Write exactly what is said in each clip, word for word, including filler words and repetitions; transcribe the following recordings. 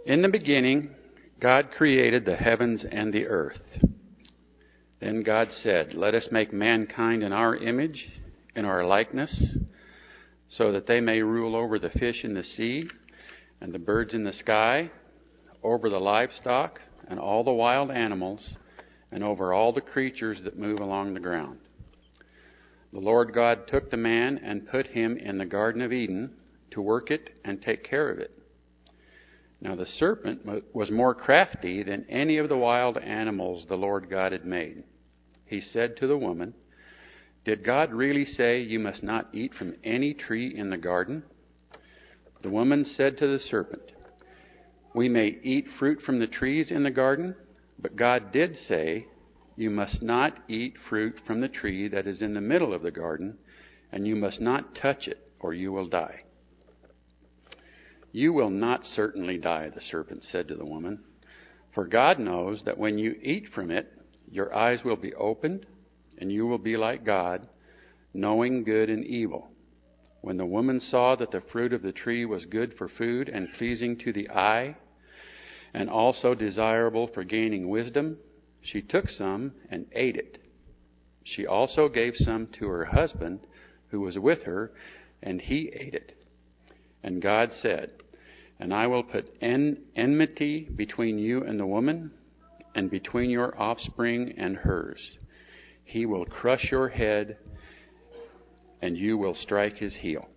In the beginning, God created the heavens and the earth. Then God said, "Let us make mankind in our image, in our likeness, so that they may rule over the fish in the sea and the birds in the sky, over the livestock and all the wild animals, and over all the creatures that move along the ground." The Lord God took the man and put him in the Garden of Eden to work it and take care of it. Now the serpent was more crafty than any of the wild animals the Lord God had made. He said to the woman, "Did God really say you must not eat from any tree in the garden?" The woman said to the serpent, "We may eat fruit from the trees in the garden, but God did say, 'You must not eat fruit from the tree that is in the middle of the garden, and you must not touch it, or you will die.'" "You will not certainly die," the serpent said to the woman, "for God knows that when you eat from it, your eyes will be opened, and you will be like God, knowing good and evil." When the woman saw that the fruit of the tree was good for food and pleasing to the eye, and also desirable for gaining wisdom, she took some and ate it. She also gave some to her husband who was with her, and he ate it. And God said, "And I will put en- enmity between you and the woman, and between your offspring and hers. He will crush your head, and you will strike his heel."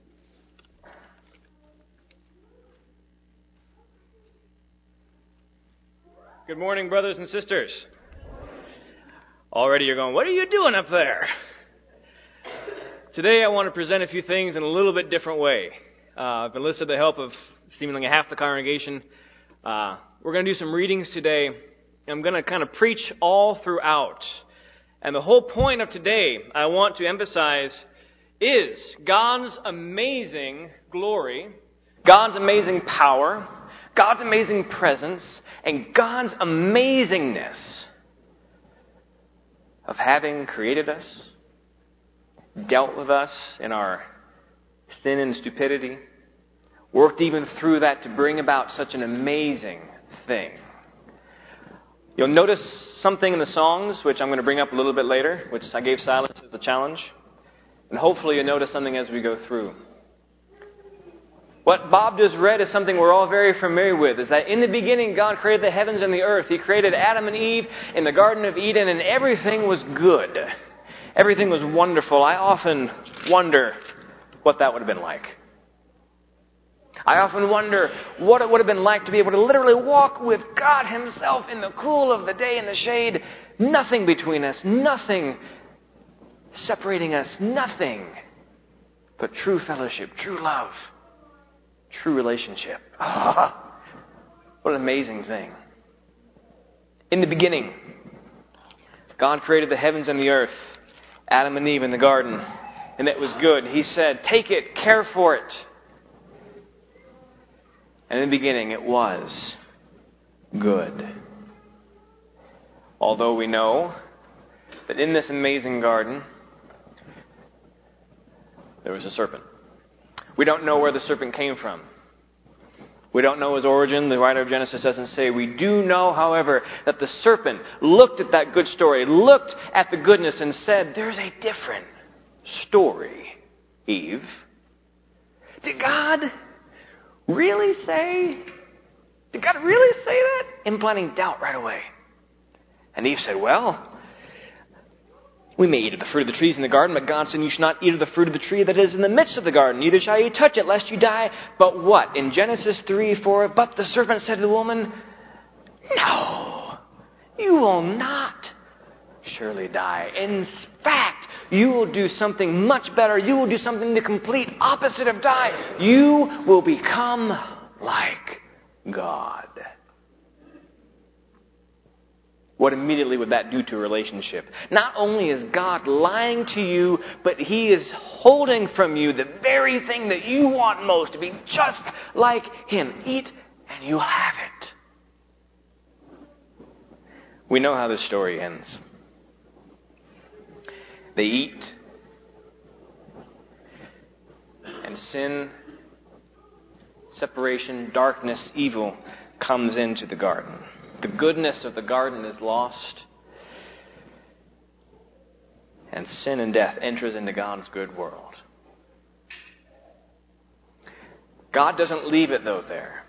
Good morning, brothers and sisters. Already you're going, "What are you doing up there?" Today I want to present a few things in a little bit different way. Uh, I've enlisted the help of seemingly half the congregation. Uh, we're going to do some readings today. I'm going to kind of preach all throughout. And the whole point of today, I want to emphasize, is God's amazing glory, God's amazing power, God's amazing presence, and God's amazingness of having created us, dealt with us in our sin and stupidity, worked even through that to bring about such an amazing thing. You'll notice something in the songs, which I'm going to bring up a little bit later, which I gave Silas as a challenge. And hopefully you'll notice something as we go through. What Bob just read is something we're all very familiar with, is that in the beginning God created the heavens and the earth. He created Adam and Eve in the Garden of Eden, and everything was good. Everything was wonderful. I often wonder what that would have been like. I often wonder what it would have been like to be able to literally walk with God Himself in the cool of the day in the shade. Nothing between us, nothing separating us, nothing but true fellowship, true love, true relationship. Ah, what an amazing thing. In the beginning, God created the heavens and the earth, Adam and Eve in the garden, and it was good. He said, "Take it, care for it." And in the beginning, it was good. Although we know that in this amazing garden, there was a serpent. We don't know where the serpent came from. We don't know his origin. The writer of Genesis doesn't say. We do know, however, that the serpent looked at that good story, looked at the goodness and said, "There's a different story, Eve. Did God really say? Did God really say that?" Implanting doubt right away. And Eve said, "Well, we may eat of the fruit of the trees in the garden, but God said you should not eat of the fruit of the tree that is in the midst of the garden. Neither shall you touch it, lest you die." But what? In Genesis three, four, "But the serpent said to the woman, 'No, you will not surely die. In fact, you will do something much better. You will do something the complete opposite of die. You will become like God.'" What immediately would that do to a relationship? Not only is God lying to you, but He is holding from you the very thing that you want most, to be just like Him. Eat and you'll have it. We know how this story ends. They eat, and sin, separation, darkness, evil comes into the garden. The goodness of the garden is lost, and sin and death enters into God's good world. God doesn't leave it, though, there.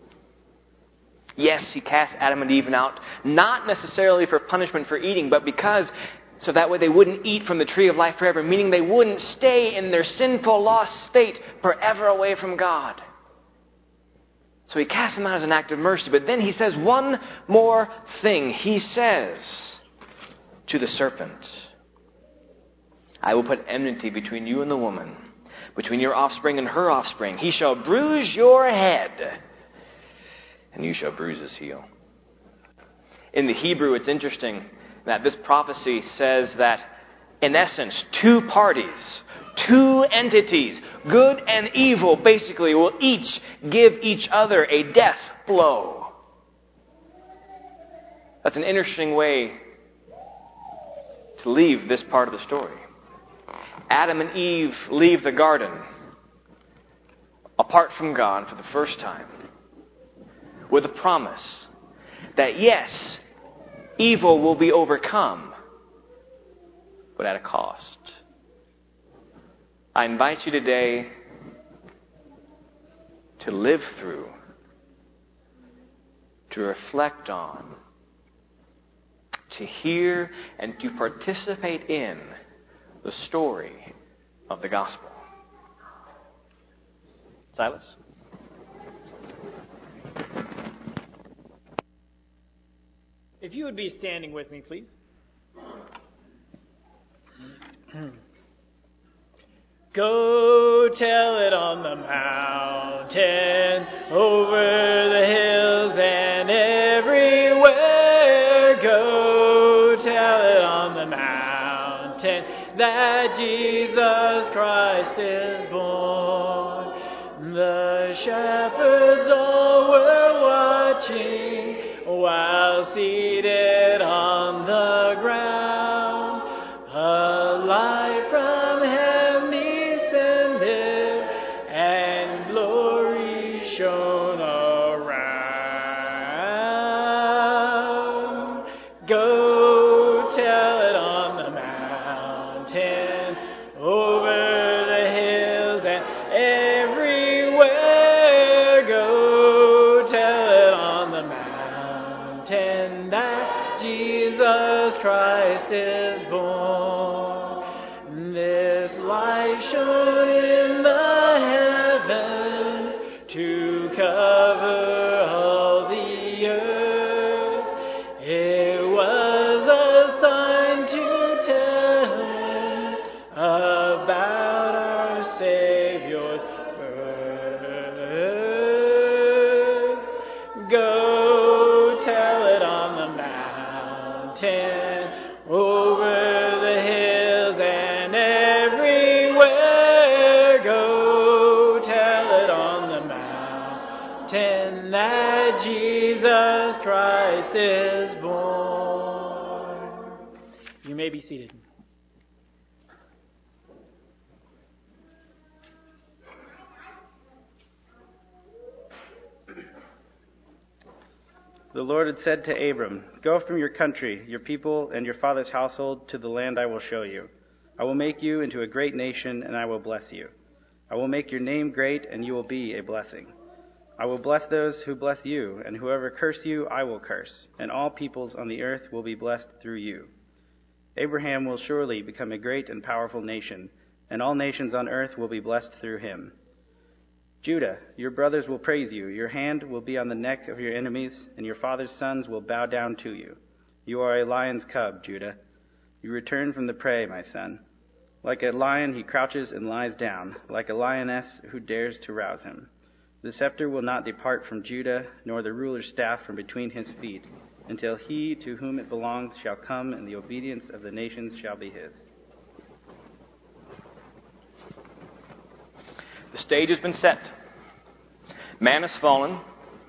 Yes, He cast Adam and Eve out, not necessarily for punishment for eating, but because, so that way they wouldn't eat from the tree of life forever, meaning they wouldn't stay in their sinful, lost state forever away from God. So He cast them out as an act of mercy. But then He says one more thing. He says to the serpent, I will put enmity between you and the woman, between your offspring and her offspring. He shall bruise your head, and you shall bruise his heel. In the Hebrew, it's interesting that this prophecy says that, in essence, two parties, two entities, good and evil, basically will each give each other a death blow. That's an interesting way to leave this part of the story. Adam and Eve leave the garden apart from God for the first time with a promise that, yes, evil will be overcome, but at a cost. I invite you today to live through, to reflect on, to hear, and to participate in the story of the gospel. Silas? If you would be standing with me, please. Go tell it on the mountain, over the hills and everywhere. Go tell it on the mountain that Jesus Christ is born. The shepherds all were watching while seated on the ground. A light from heaven descended, and glory shone around. Go tell it on the mountain, over the hills and everywhere. Go tell it on the mountain that Jesus Christ is born. This light shone in the heavens to cover all the earth. It was a sign to tell about our Savior's birth. Go tell it on the mountain, over the hills and everywhere. Go tell it on the mountain that Jesus Christ is born. You may be seated. The Lord had said to Abram, Go from your country, your people, and your father's household to the land I will show you. I will make you into a great nation, and I will bless you. I will make your name great, and you will be a blessing. I will bless those who bless you, and whoever curse you I will curse, and all peoples on the earth will be blessed through you. Abraham will surely become a great and powerful nation, and all nations on earth will be blessed through him. Judah, your brothers will praise you. Your hand will be on the neck of your enemies, and your father's sons will bow down to you. You are a lion's cub, Judah. You return from the prey, my son. Like a lion he crouches and lies down, like a lioness who dares to rouse him. The scepter will not depart from Judah, nor the ruler's staff from between his feet, until he to whom it belongs shall come, and the obedience of the nations shall be his. The stage has been set. Man has fallen.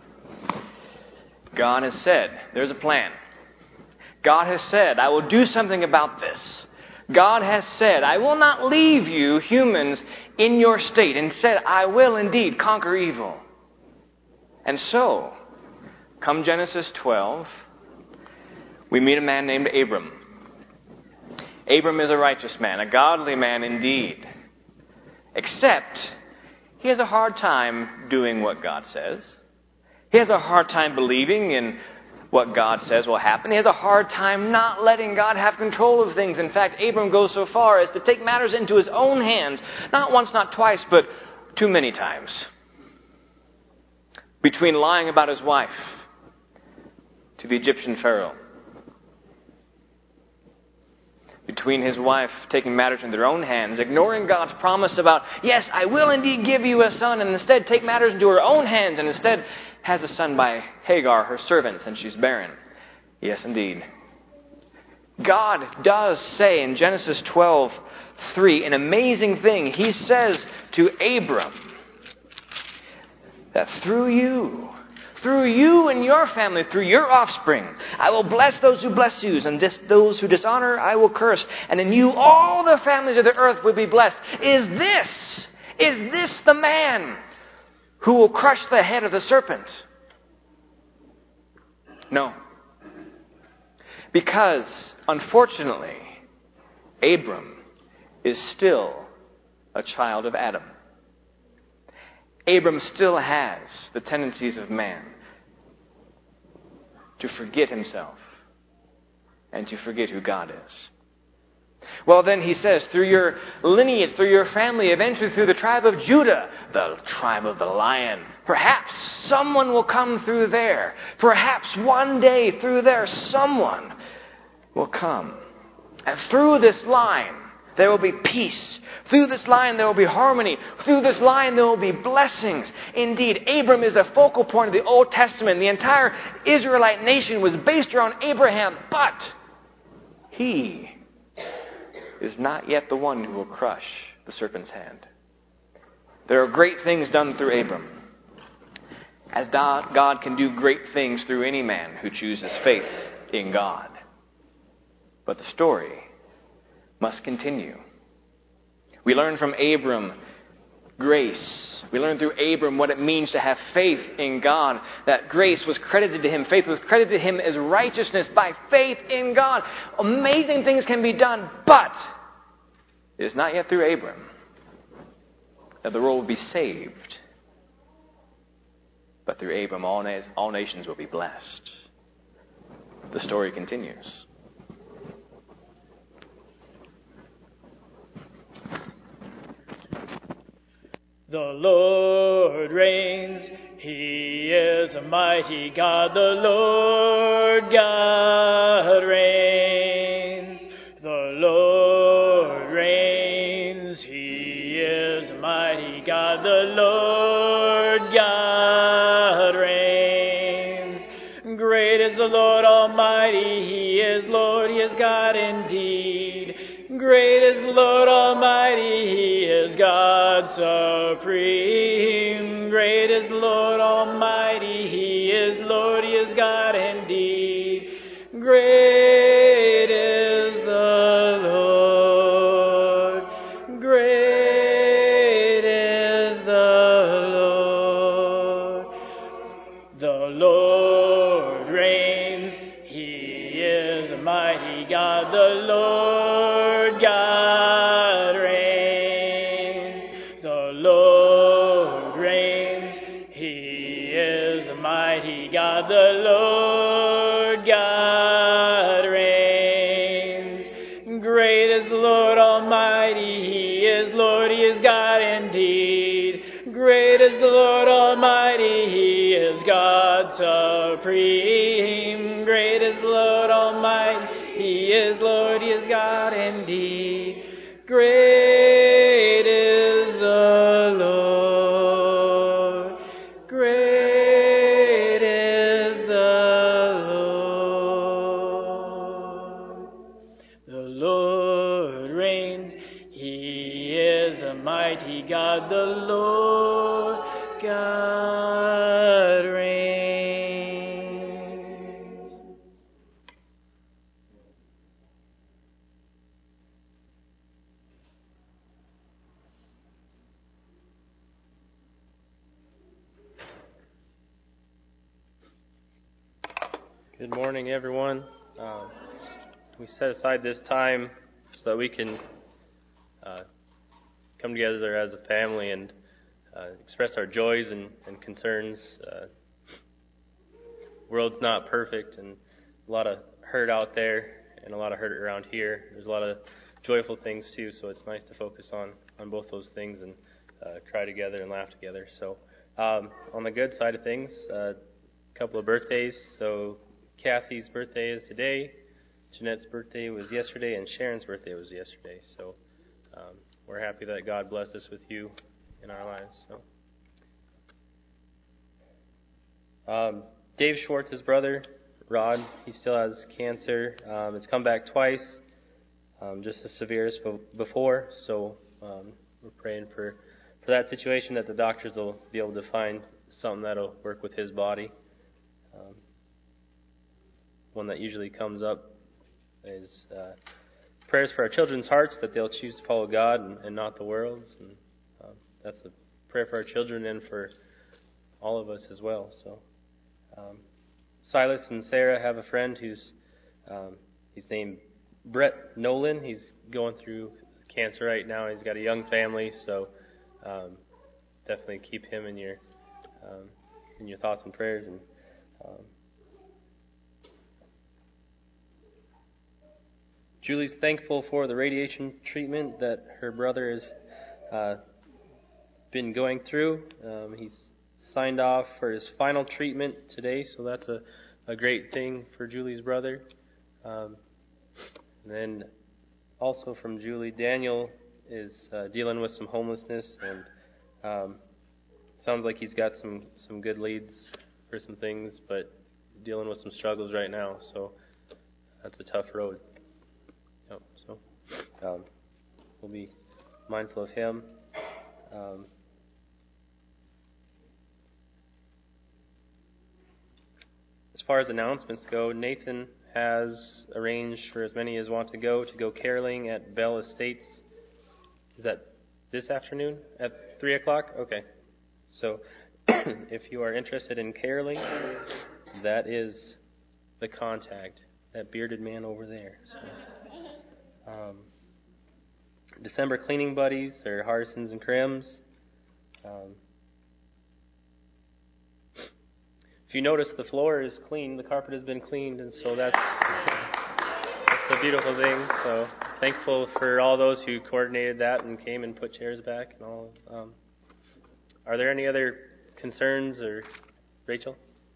God has said, there's a plan. God has said, I will do something about this. God has said, I will not leave you, humans, in your state. And said, I will indeed conquer evil. And so, come Genesis twelve, we meet a man named Abram. Abram is a righteous man, a godly man indeed. Except, he has a hard time doing what God says. He has a hard time believing in what God says will happen. He has a hard time not letting God have control of things. In fact, Abram goes so far as to take matters into his own hands, not once, not twice, but too many times. Between lying about his wife to the Egyptian Pharaoh, between his wife taking matters into their own hands, ignoring God's promise about, yes, I will indeed give you a son, and instead take matters into her own hands, and instead has a son by Hagar, her servant, and she's barren. Yes, indeed. God does say in Genesis twelve three an amazing thing. He says to Abram that through you, through you and your family, through your offspring, I will bless those who bless you, and dis- those who dishonor I will curse. And in you all the families of the earth will be blessed. Is this, is this the man who will crush the head of the serpent? No. Because, unfortunately, Abram is still a child of Adam. Abram still has the tendencies of man to forget himself and to forget who God is. Well, then he says, through your lineage, through your family, eventually through the tribe of Judah, the tribe of the lion, perhaps someone will come through there. Perhaps one day through there, someone will come. And through this line, there will be peace. Through this line, there will be harmony. Through this line, there will be blessings. Indeed, Abram is a focal point of the Old Testament. The entire Israelite nation was based around Abraham, but he is not yet the one who will crush the serpent's hand. There are great things done through Abram, as God can do great things through any man who chooses faith in God. But the story must continue. We learn from Abram grace. We learn through Abram what it means to have faith in God. That grace was credited to him. Faith was credited to him as righteousness by faith in God. Amazing things can be done, but it is not yet through Abram that the world will be saved. But through Abram, all, na- all nations will be blessed. The story continues. The Lord reigns, He is a mighty God, the Lord God reigns. The Lord reigns, He is a mighty God, the Lord God reigns. Great is the Lord Almighty, He is Lord, He is God indeed. Great is the Lord Almighty, He is God supreme. Great is the Lord Almighty, He is Lord, He is God indeed. Great is the Lord. Great is the Lord. The Lord reigns, He is a mighty God, the Lord. God reigns, the Lord reigns, He is a mighty God, the Lord God reigns. Great is the Lord Almighty, He is Lord, He is God indeed. Great is the Lord Almighty, He is God supreme. Great is the Lord Almighty, He is Lord, He is God indeed. Great is the Lord. Great is the Lord. The Lord reigns. He is a mighty God. The Lord God reigns. Good morning, everyone. Um, we set aside this time so that we can uh, come together as a family and uh, express our joys and, and concerns. Uh, world's not perfect, and a lot of hurt out there, and a lot of hurt around here. There's a lot of joyful things too, so it's nice to focus on, on both those things and uh, cry together and laugh together. So, um, on the good side of things, uh, a couple of birthdays. So, Kathy's birthday is today, Jeanette's birthday was yesterday, and Sharon's birthday was yesterday. So um, we're happy that God blessed us with you in our lives. So, um, Dave Schwartz's brother, Rod, he still has cancer. Um, it's come back twice, um, just as severe as before. So um, we're praying for, for that situation, that the doctors will be able to find something that'll work with his body. Um, One that usually comes up is uh, prayers for our children's hearts, that they'll choose to follow God and, and not the world's. And um, that's a prayer for our children and for all of us as well. So, um, Silas and Sarah have a friend who's um, he's named Brett Nolan. He's going through cancer right now. He's got a young family, so um, definitely keep him in your um, in your thoughts and prayers. And um, Julie's thankful for the radiation treatment that her brother has uh, been going through. Um, he's signed off for his final treatment today, so that's a, a great thing for Julie's brother. Um, and then also from Julie, Daniel is uh, dealing with some homelessness, and um, sounds like he's got some, some good leads for some things, but dealing with some struggles right now, so that's a tough road. So um, we'll be mindful of him. Um, as far as announcements go, Nathan has arranged for as many as want to go to go caroling at Bell Estates. Is that this afternoon at three o'clock? Okay. So if you are interested in caroling, that is the contact, that bearded man over there. So. Um, December cleaning buddies are Harsons and Crims. Um, if you notice, the floor is clean, the carpet has been cleaned, and so that's that's a beautiful thing. So thankful for all those who coordinated that and came and put chairs back and all. Um, are there any other concerns, or Rachel?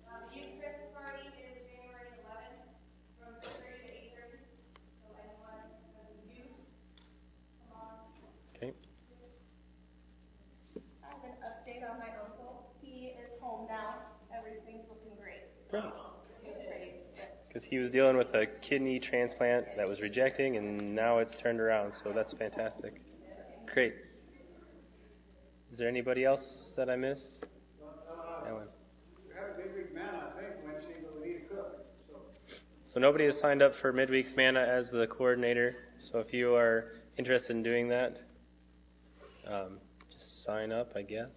On my uncle. He is home now. Everything's looking great. Great. Because he was dealing with a kidney transplant that was rejecting, and now it's turned around, so that's fantastic. Great. Is there anybody else that I missed? Uh, Alan. We have a midweek manna, I think, Wednesday, but we need a cook. So. so nobody has signed up for midweek manna as the coordinator, so if you are interested in doing that, um, just sign up, I guess.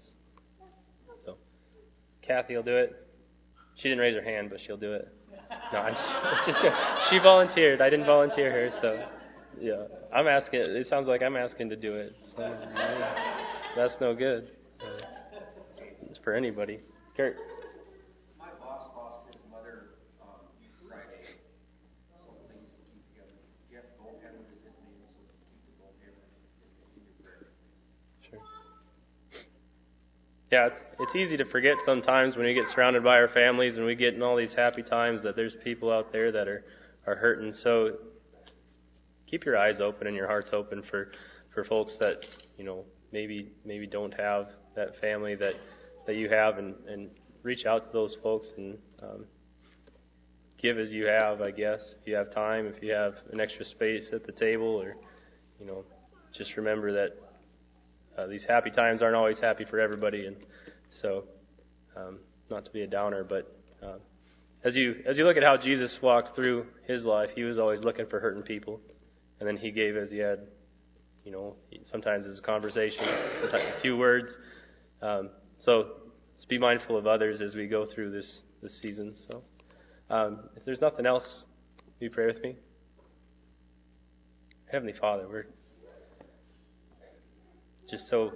Kathy will do it. She didn't raise her hand, but she'll do it. No, I'm just, just she volunteered. I didn't volunteer her, so yeah. I'm asking. It sounds like I'm asking to do it. So, yeah, that's no good. Uh, it's for anybody. Kurt. My boss lost his mother um, Friday, so please keep together. Jeff Goldhammer is his name, so keep the Goldhammer in your prayer. Sure. Yeah, it's, it's easy to forget sometimes when we get surrounded by our families and we get in all these happy times that there's people out there that are, are hurting. So keep your eyes open and your hearts open for, for folks that, you know, maybe maybe don't have that family that, that you have, and, and reach out to those folks and um, give as you have, I guess. If you have time, if you have an extra space at the table, or, you know, just remember that Uh, these happy times aren't always happy for everybody, and so um, not to be a downer, but uh, as you as you look at how Jesus walked through his life, he was always looking for hurting people, and then he gave as he had. You know, sometimes it's a conversation, sometimes a few words. Um, so let's be mindful of others as we go through this this season. So Um, if there's nothing else, will you pray with me? Heavenly Father, we're just so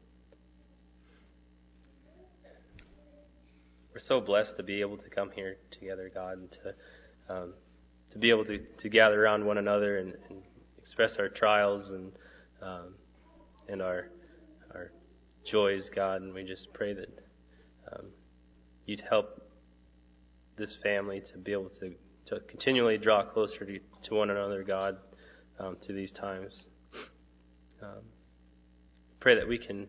we're so blessed to be able to come here together, God, and to um, to be able to, to gather around one another and, and express our trials and um, and our our joys, God. And we just pray that um, you'd help this family to be able to, to continually draw closer to, to one another, God, um, through these times. Um, pray that we can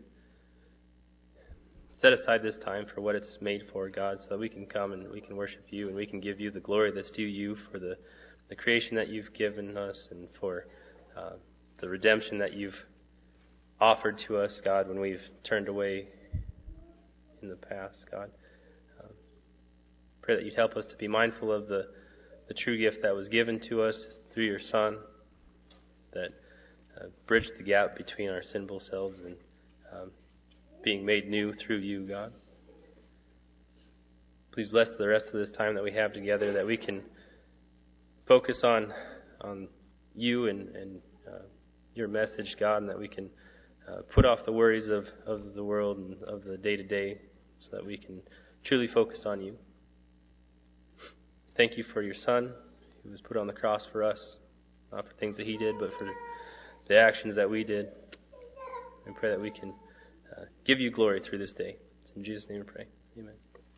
set aside this time for what it's made for, God, so that we can come and we can worship you and we can give you the glory that's due you for the, the creation that you've given us and for uh, the redemption that you've offered to us, God, when we've turned away in the past, God. Um, pray that you'd help us to be mindful of the, the true gift that was given to us through your Son, that uh, bridged the gap between our sinful selves and um, being made new through you, God. Please bless the rest of this time that we have together, that we can focus on on you and, and uh, your message, God, and that we can uh, put off the worries of, of the world and of the day-to-day so that we can truly focus on you. Thank you for your Son, who was put on the cross for us, not for things that he did, but for the actions that we did. I pray that we can uh, give you glory through this day. It's in Jesus' name we pray. Amen.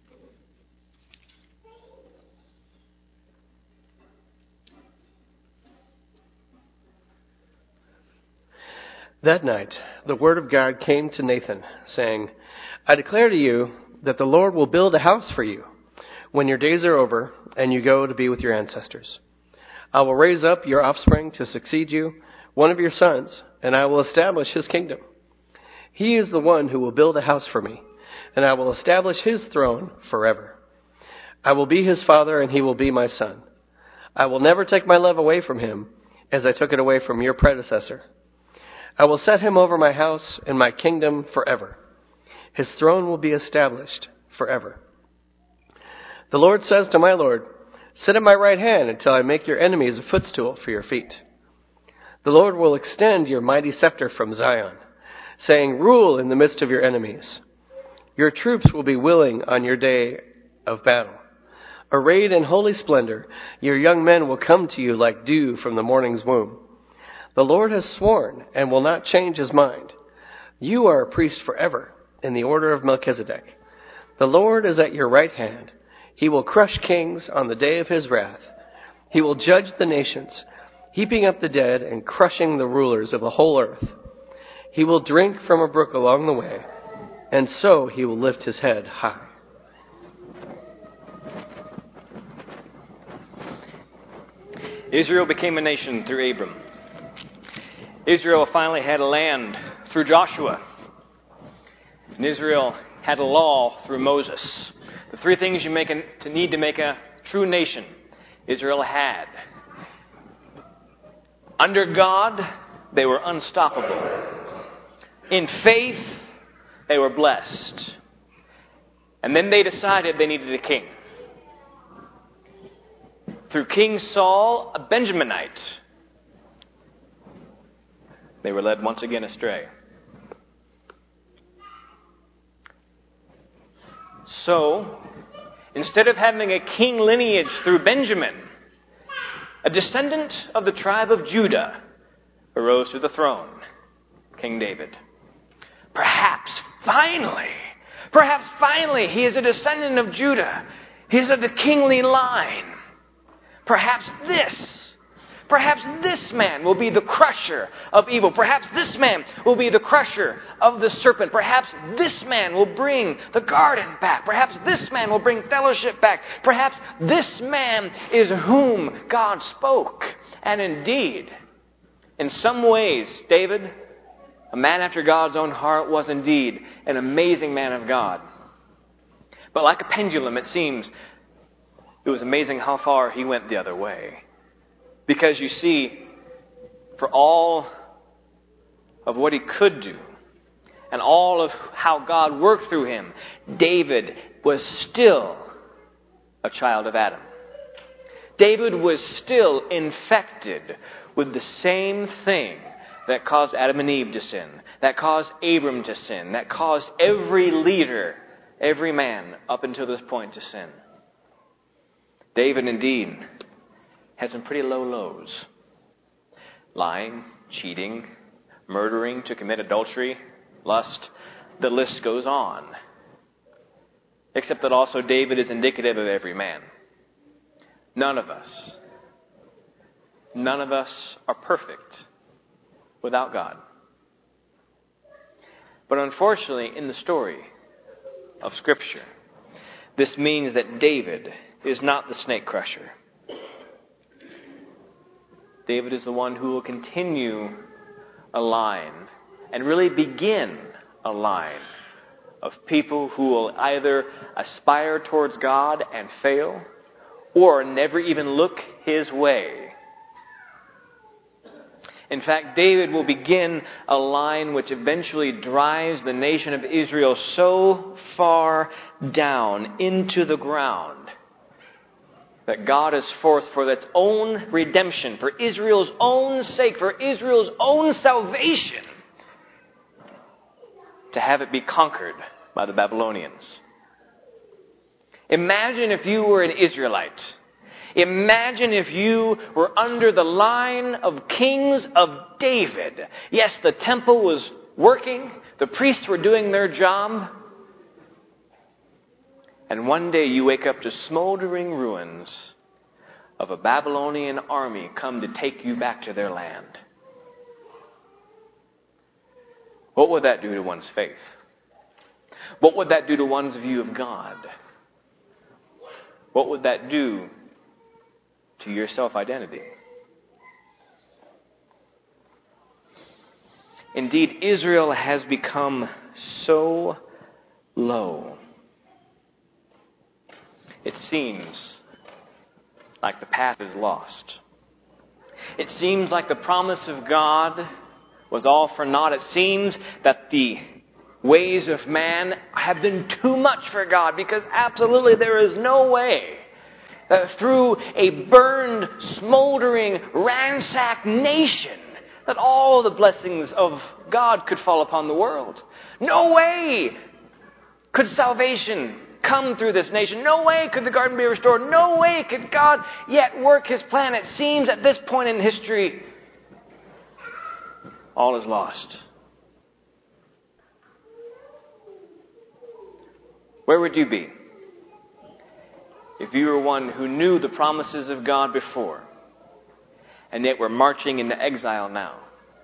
That night, the word of God came to Nathan, saying, I declare to you that the Lord will build a house for you when your days are over and you go to be with your ancestors. I will raise up your offspring to succeed you, one of your sons, and I will establish his kingdom. He is the one who will build a house for me, and I will establish his throne forever. I will be his father, and he will be my son. I will never take my love away from him, as I took it away from your predecessor. I will set him over my house and my kingdom forever. His throne will be established forever. The Lord says to my Lord, sit at my right hand until I make your enemies a footstool for your feet. The Lord will extend your mighty scepter from Zion, saying, rule in the midst of your enemies. Your troops will be willing on your day of battle. Arrayed in holy splendor, your young men will come to you like dew from the morning's womb. The Lord has sworn and will not change his mind. You are a priest forever in the order of Melchizedek. The Lord is at your right hand. He will crush kings on the day of his wrath. He will judge the nations, heaping up the dead and crushing the rulers of the whole earth. He will drink from a brook along the way, and so he will lift his head high. Israel became a nation through Abram. Israel finally had a land through Joshua. And Israel had a law through Moses. The three things you make a, to need to make a true nation, Israel had. Under God, they were unstoppable. In faith, they were blessed. And then they decided they needed a king. Through King Saul, a Benjaminite, they were led once again astray. So, instead of having a king lineage through Benjamin, a descendant of the tribe of Judah arose to the throne, King David. Perhaps, finally, perhaps finally, he is a descendant of Judah. He is of the kingly line. Perhaps this Perhaps this man will be the crusher of evil. Perhaps this man will be the crusher of the serpent. Perhaps this man will bring the garden back. Perhaps this man will bring fellowship back. Perhaps this man is whom God spoke. And indeed, in some ways, David, a man after God's own heart, was indeed an amazing man of God. But like a pendulum, it seems it was amazing how far he went the other way. Because you see, for all of what he could do and all of how God worked through him, David was still a child of Adam. David was still infected with the same thing that caused Adam and Eve to sin, that caused Abram to sin, that caused every leader, every man up until this point to sin. David indeed had some pretty low lows. Lying, cheating, murdering to commit adultery, lust, the list goes on. Except that also David is indicative of every man. None of us, none of us are perfect without God. But unfortunately, in the story of Scripture, this means that David is not the snake crusher. David is the one who will continue a line and really begin a line of people who will either aspire towards God and fail or never even look his way. In fact, David will begin a line which eventually drives the nation of Israel so far down into the ground that God is forced for its own redemption, for Israel's own sake, for Israel's own salvation, to have it be conquered by the Babylonians. Imagine if you were an Israelite. Imagine if you were under the line of kings of David. Yes, the temple was working. The priests were doing their job. And one day you wake up to smoldering ruins of a Babylonian army come to take you back to their land. What would that do to one's faith? What would that do to one's view of God? What would that do to your self-identity? Indeed, Israel has become so low. It seems like the path is lost. It seems like the promise of God was all for naught. It seems that the ways of man have been too much for God, because absolutely there is no way that through a burned, smoldering, ransacked nation that all the blessings of God could fall upon the world. No way could salvation come through this nation. No way could the garden be restored. No way could God yet work his plan. It seems at this point in history, all is lost. Where would you be if you were one who knew the promises of God before and yet were marching into exile now?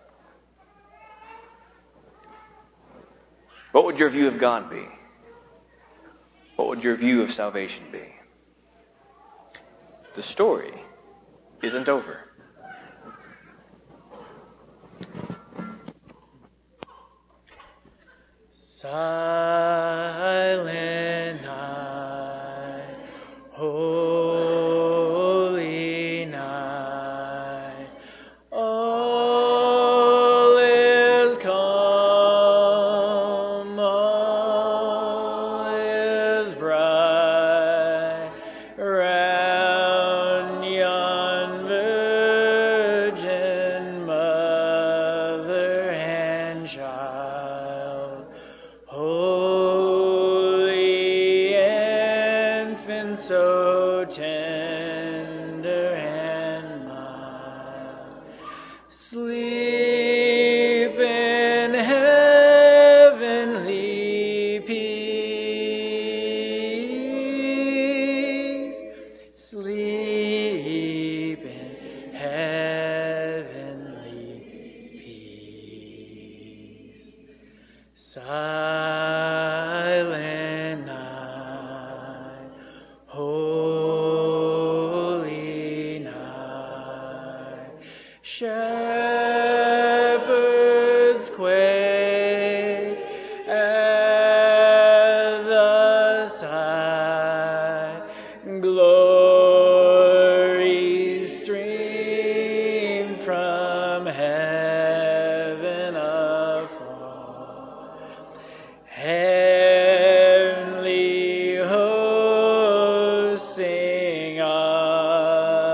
What would your view of God be? What would your view of salvation be? The story isn't over. Silent night, holy night, all is calm, all is bright, round yon virgin mother and child. Holy infant, so tender and mild, sleep in heavenly peace, sleep in heavenly peace. Silent night, holy night, shepherds quake at the sight, glory stream from heaven afar. Heavenly hosts sing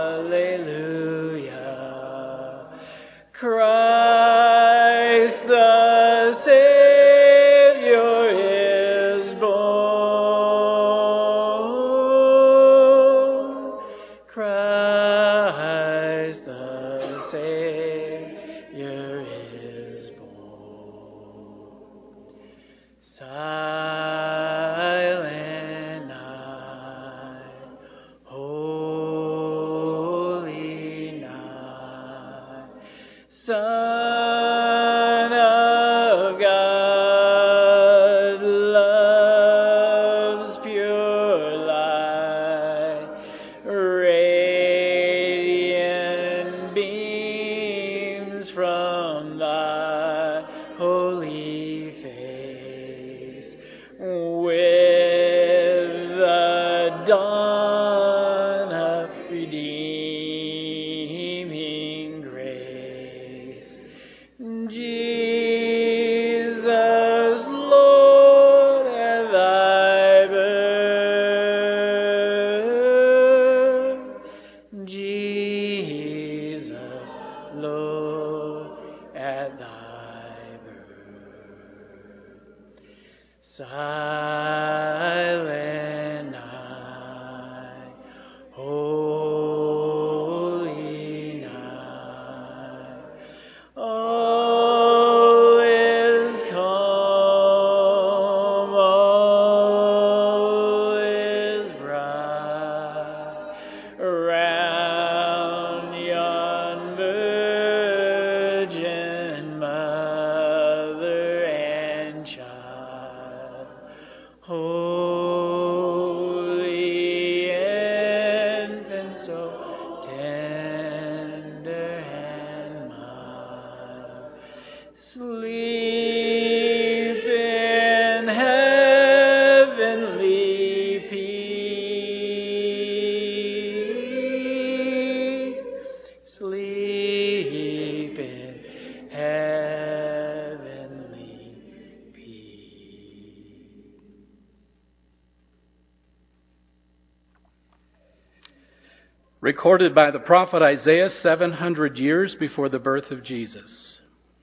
recorded by the prophet Isaiah seven hundred years before the birth of Jesus.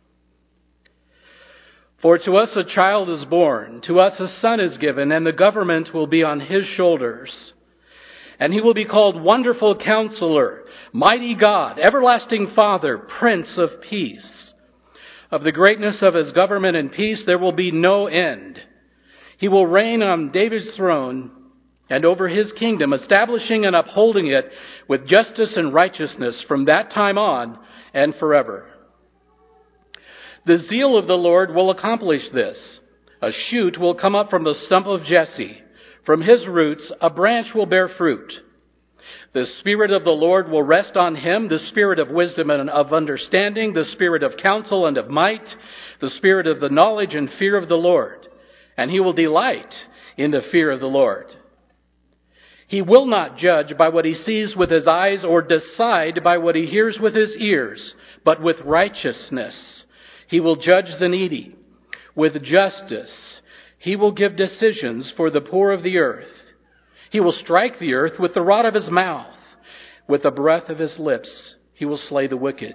For to us a child is born, to us a son is given, and the government will be on his shoulders. And he will be called Wonderful Counselor, Mighty God, Everlasting Father, Prince of Peace. Of the greatness of his government and peace there will be no end. He will reign on David's throne and over his kingdom, establishing and upholding it with justice and righteousness from that time on and forever. The zeal of the Lord will accomplish this. A shoot will come up from the stump of Jesse. From his roots a branch will bear fruit. The Spirit of the Lord will rest on him, the Spirit of wisdom and of understanding, the Spirit of counsel and of might, the Spirit of the knowledge and fear of the Lord. And he will delight in the fear of the Lord. He will not judge by what he sees with his eyes or decide by what he hears with his ears, but with righteousness he will judge the needy. With justice he will give decisions for the poor of the earth. He will strike the earth with the rod of his mouth. With the breath of his lips he will slay the wicked.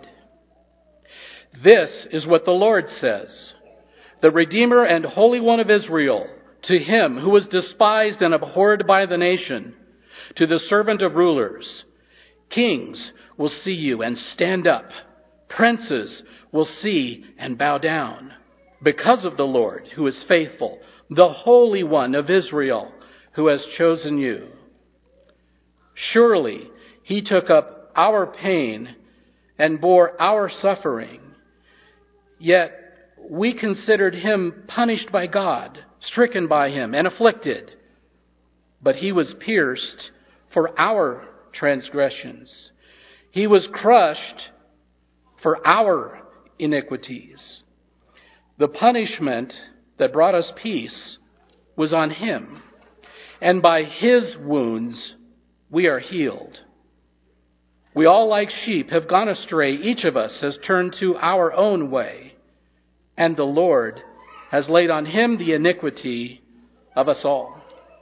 This is what the Lord says, the Redeemer and Holy One of Israel, to him who was despised and abhorred by the nation, to the servant of rulers. Kings will see you and stand up. Princes will see and bow down, because of the Lord who is faithful, the Holy One of Israel who has chosen you. Surely he took up our pain and bore our suffering. Yet we considered him punished by God, stricken by him, and afflicted. But he was pierced for our transgressions. He was crushed for our iniquities. The punishment that brought us peace was on him, and by his wounds we are healed. We all like sheep have gone astray. Each of us has turned to our own way, and the Lord has laid on him the iniquity of us all.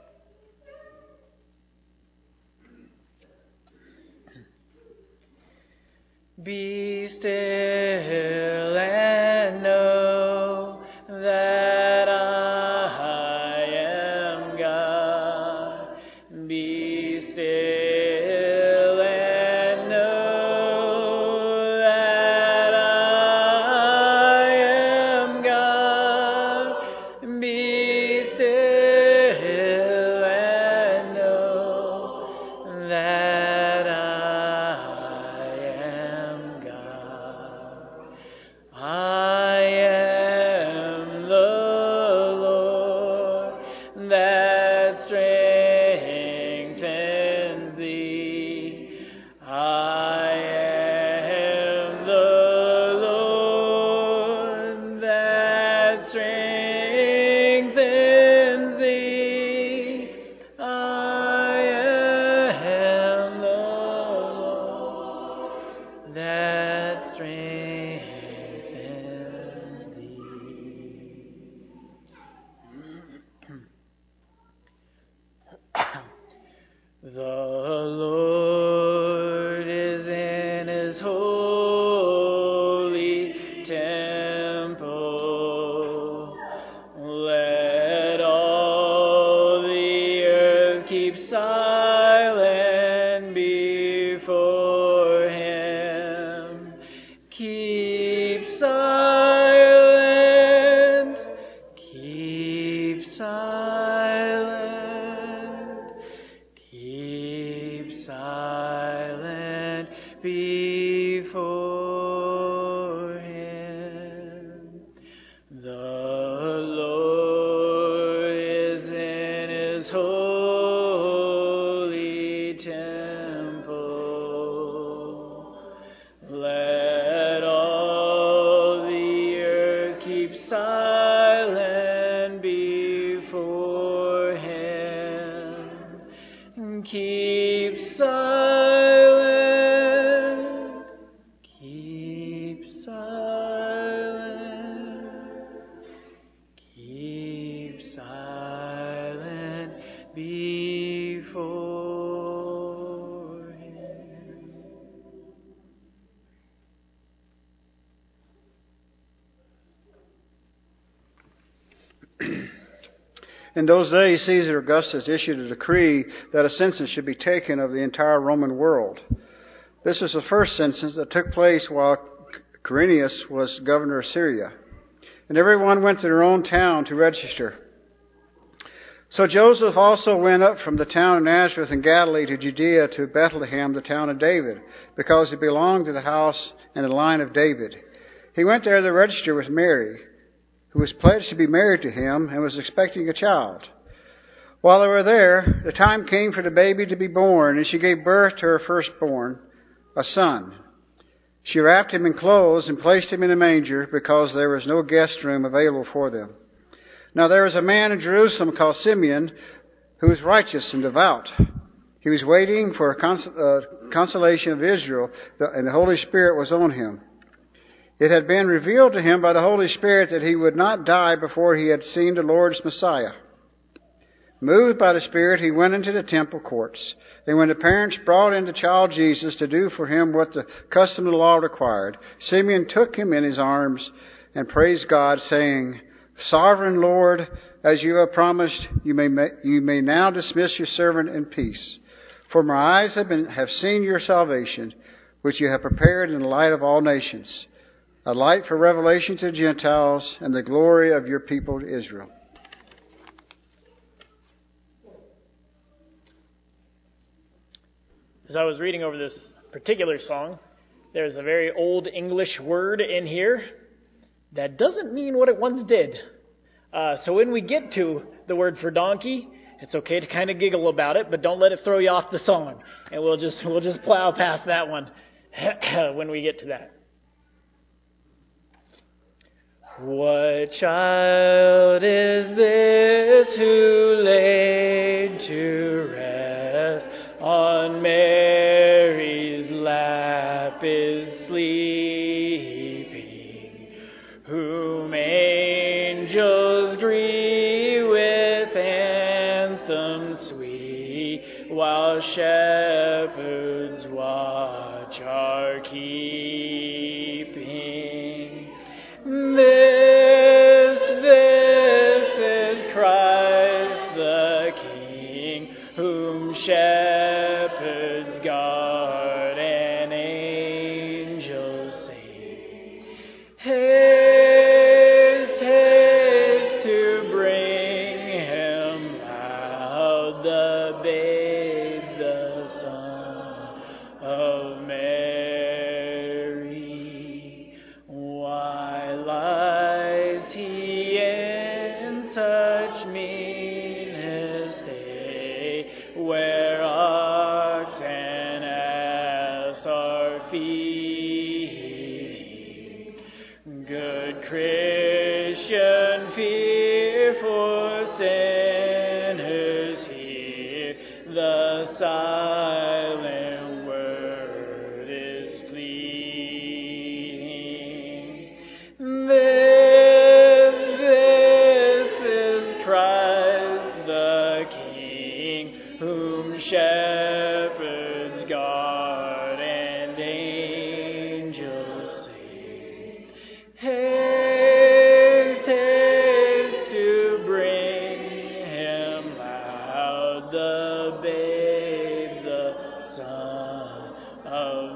Be still and know that I am God. Be still and know that I am God. Be still and know that I I am the Lord that strengthens thee. I am the Lord that strengthens thee. I am the Lord that strengthens The Lord is in his holy temple. Let all the earth keep silent before him. Keep silent. Keep silent. Keep silent before him. The Lord is in his holy temple. Let all the earth keep silent before him. Keep silent. Keep silent. Keep silent before him. In those days, Caesar Augustus issued a decree that a census should be taken of the entire Roman world. This was the first census that took place while Quirinius was governor of Syria. And everyone went to their own town to register. So Joseph also went up from the town of Nazareth in Galilee to Judea to Bethlehem, the town of David, because he belonged to the house and the line of David. He went there to register with Mary, who was pledged to be married to him and was expecting a child. While they were there, the time came for the baby to be born, and she gave birth to her firstborn, a son. She wrapped him in clothes and placed him in a manger because there was no guest room available for them. Now there was a man in Jerusalem called Simeon who was righteous and devout. He was waiting for a cons- uh, consolation of Israel, and the Holy Spirit was on him. It had been revealed to him by the Holy Spirit that he would not die before he had seen the Lord's Messiah. Moved by the Spirit, he went into the temple courts. And when the parents brought in the child Jesus to do for him what the custom of the law required, Simeon took him in his arms and praised God, saying, Sovereign Lord, as you have promised, you may, you may now dismiss your servant in peace. For my eyes have, been, have seen your salvation, which you have prepared in the light of all nations, a light for revelation to the Gentiles and the glory of your people Israel. As I was reading over this particular song, there's a very old English word in here that doesn't mean what it once did. Uh, so when we get to the word for donkey, it's okay to kind of giggle about it, but don't let it throw you off the song. And we'll just we'll just plow past that one when we get to that. What child is this who laid to rest on Mary's lap is sleeping, whom angels greet with anthems sweet, while shepherds watch are keeping? This, this is Christ the King, whom shepherds guard and angels sing. Haste, haste to bring him loud, the babe, the Son of Mary. Why lies he in such mean estate, where ox and ass are feeding? Good Christian, fear for sinners hear, the silent word is pleading. This, this is Christ the King, whom shepherds guard and angels sing. Haste, haste to bring him loud, the babe, the Son of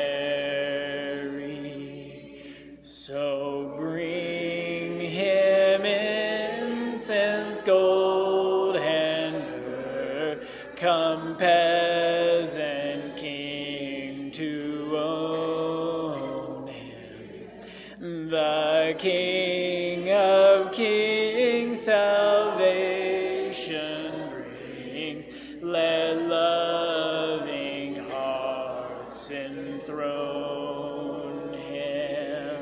Mary. So bring him incense, gold, and myrrh. Come, peasant king, to own him. The King of kings salvation brings. Let loving hearts enthrone him.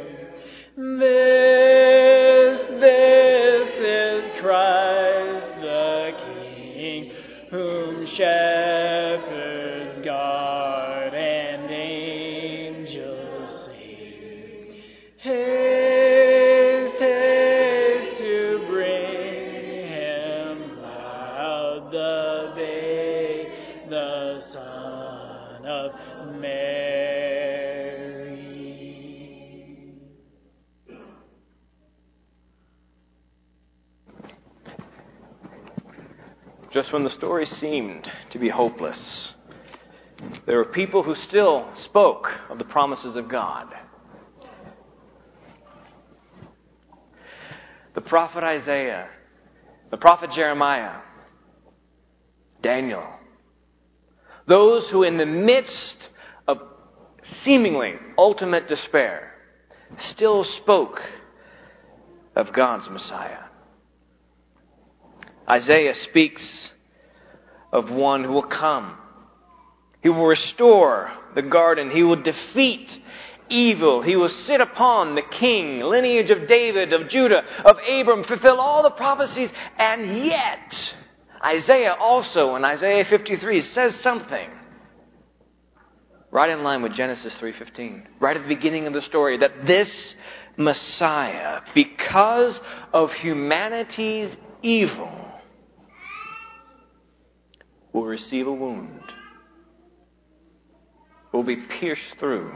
This, this is Christ the King, whom shepherds guard and angels sing. Haste, haste to bring him loud, the babe, the Son of Mary. just when the story seemed to be hopeless, there were people who still spoke of the promises of God. The prophet Isaiah, the prophet Jeremiah, Daniel. Those who in the midst of seemingly ultimate despair still spoke of God's Messiah. Isaiah speaks of one who will come. He will restore the garden. He will defeat evil. He will sit upon the king, lineage of David, of Judah, of Abram, fulfill all the prophecies. And yet, Isaiah also, in Isaiah fifty-three, says something right in line with Genesis three fifteen, right at the beginning of the story, that this Messiah, because of humanity's evil, will receive a wound, will be pierced through,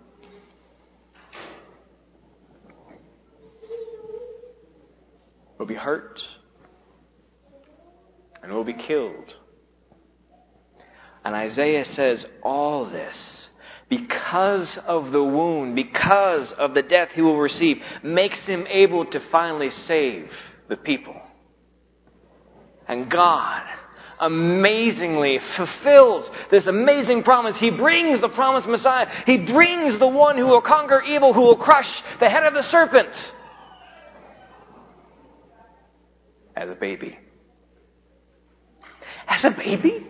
will be hurt, and will be killed. And Isaiah says all this, because of the wound, because of the death he will receive, makes him able to finally save the people. And God amazingly fulfills this amazing promise. He brings the promised Messiah. He brings the one who will conquer evil, who will crush the head of the serpent, as a baby. As a baby?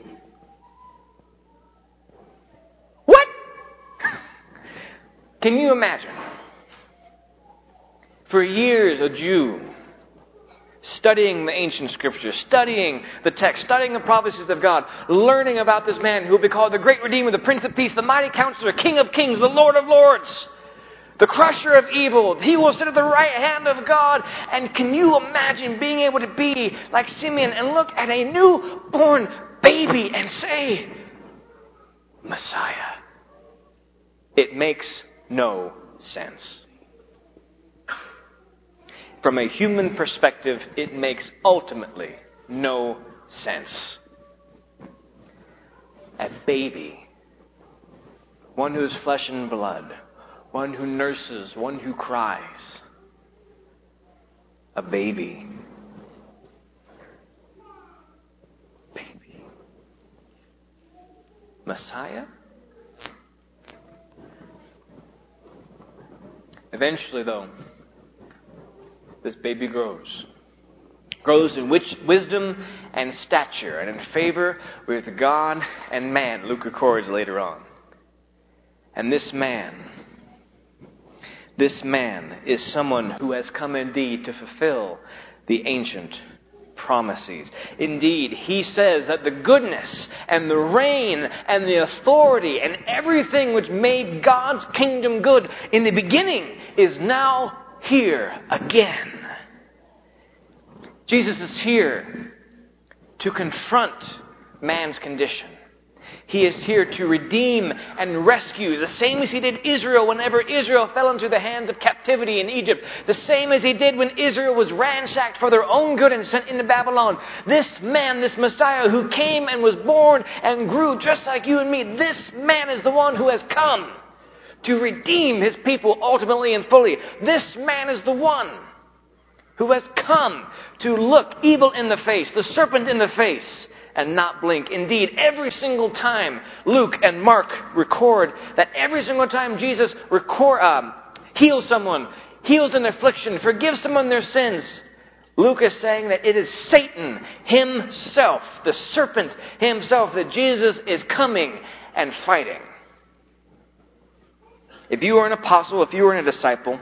What? Can you imagine? For years, a Jew studying the ancient scriptures, studying the text, studying the prophecies of God, learning about this man who will be called the great Redeemer, the Prince of Peace, the mighty Counselor, King of Kings, the Lord of Lords, the crusher of evil. He will sit at the right hand of God. And can you imagine being able to be like Simeon and look at a newborn baby and say, Messiah? It makes no sense. From a human perspective, it makes ultimately no sense. A baby, one who is flesh and blood, one who nurses, one who cries. A baby. Baby. Messiah? Eventually, though, this baby grows. Grows in which wisdom and stature and in favor with God and man, Luke records later on. And this man, this man is someone who has come indeed to fulfill the ancient promises. Indeed, he says that the goodness and the reign and the authority and everything which made God's kingdom good in the beginning is now here again. Jesus is here to confront man's condition. He is here to redeem and rescue, the same as he did Israel whenever Israel fell into the hands of captivity in Egypt. The same as he did when Israel was ransacked for their own good and sent into Babylon. This man, this Messiah who came and was born and grew just like you and me, this man is the one who has come to redeem his people ultimately and fully. This man is the one who has come to look evil in the face, the serpent in the face, and not blink. Indeed, every single time Luke and Mark record that every single time Jesus record, um, heals someone, heals an affliction, forgives someone their sins, Luke is saying that it is Satan himself, the serpent himself, that Jesus is coming and fighting. If you were an apostle, if you were a disciple,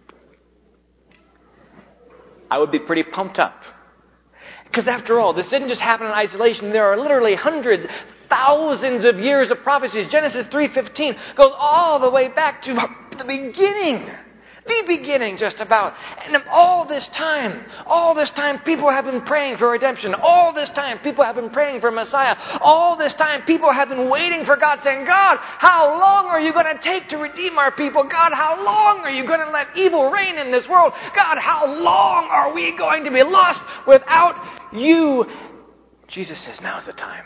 I would be pretty pumped up. Because after all, this didn't just happen in isolation. There are literally hundreds, thousands of years of prophecies. Genesis three fifteen goes all the way back to the beginning. The beginning, just about. And all this time, all this time, people have been praying for redemption. All this time, people have been praying for Messiah. All this time, people have been waiting for God, saying, God, how long are you going to take to redeem our people? God, how long are you going to let evil reign in this world? God, how long are we going to be lost without you Jesus says, now's the time.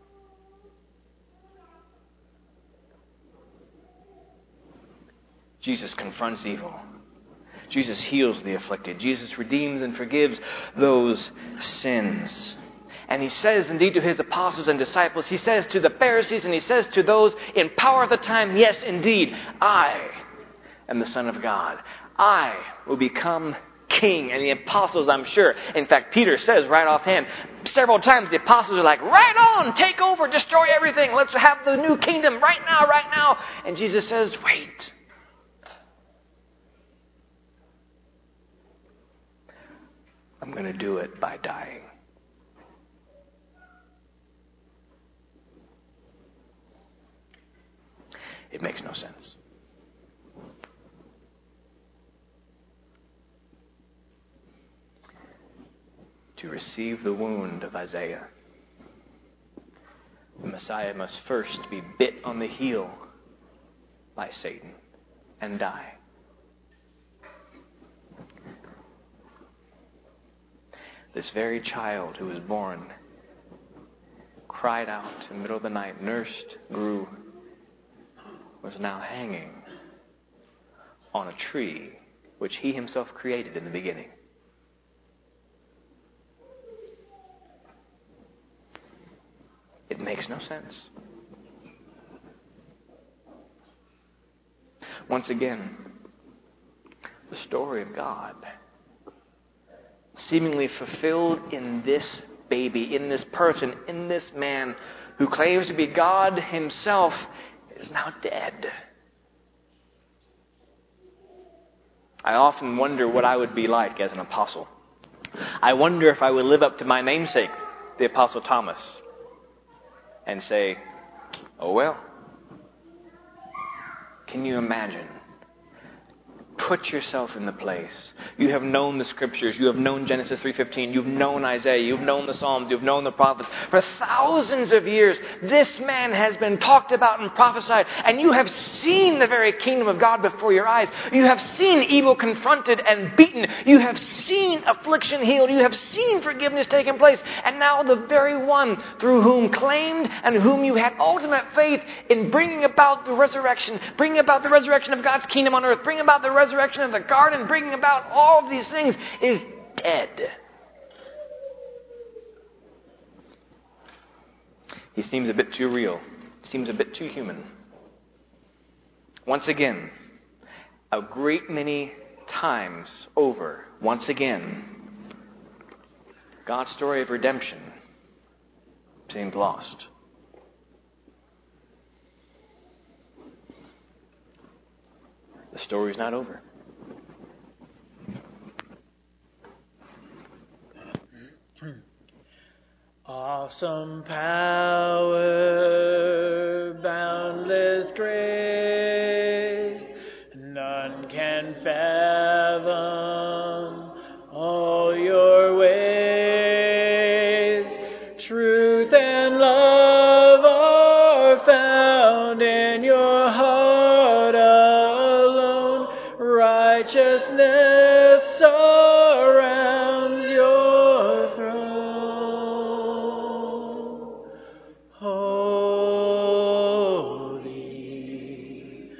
Jesus confronts evil. Jesus heals the afflicted. Jesus redeems and forgives those sins. And he says indeed to his apostles and disciples, he says to the Pharisees and he says to those in power at the time, yes, indeed, I am the Son of God. I will become king. And the apostles, I'm sure, in fact, Peter says right offhand, several times the apostles are like, right on, take over, destroy everything. Let's have the new kingdom right now, right now. And Jesus says, wait. I'm going to do it by dying. It makes no sense. To receive the wound of Isaiah, the Messiah must first be bit on the heel by Satan and die. This very child who was born cried out in the middle of the night, nursed, grew, was now hanging on a tree which he himself created in the beginning. It makes no sense. Once again, the story of God seemingly fulfilled in this baby, in this person, in this man who claims to be God himself, is now dead. I often wonder what I would be like as an apostle. I wonder if I would live up to my namesake, the Apostle Thomas, and say, oh well. Can you imagine? Put yourself in the place. You have known the Scriptures. You have known Genesis three fifteen. You've known Isaiah. You've known the Psalms. You've known the prophets. For thousands of years, this man has been talked about and prophesied. And you have seen the very kingdom of God before your eyes. You have seen evil confronted and beaten. You have seen affliction healed. You have seen forgiveness taking place. And now the very one through whom claimed and whom you had ultimate faith in bringing about the resurrection, bringing about the resurrection of God's kingdom on earth, bringing about the resurrection resurrection of the garden, bringing about all of these things, is dead. He seems a bit too real. Seems a bit too human. Once again, a great many times over, once again, God's story of redemption seemed lost. The story's not over. Awesome power, boundless grace, none can fathom all your ways. Truth and love are found in your heart alone. Righteousness surrounds your throne. Holy,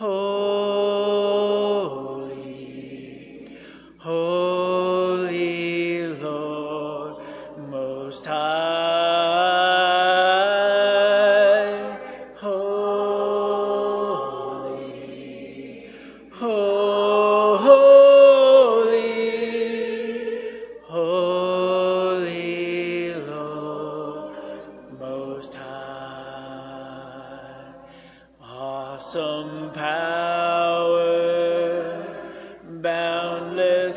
holy, holy Lord Most High. Holy, holy, holy Lord Most High. Awesome power, boundless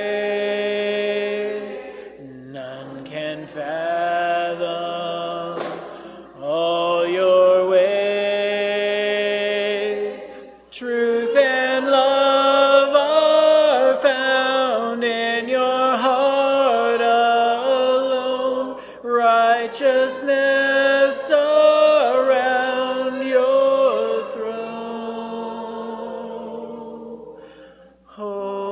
grace, none can fathom all your ways. Truth and love are found in your heart alone. Righteousness surround your throne. Oh,